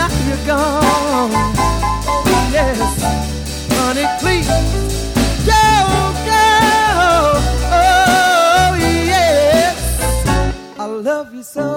you're gone. Yes, honey, please don't go. Oh, yes, I love you so.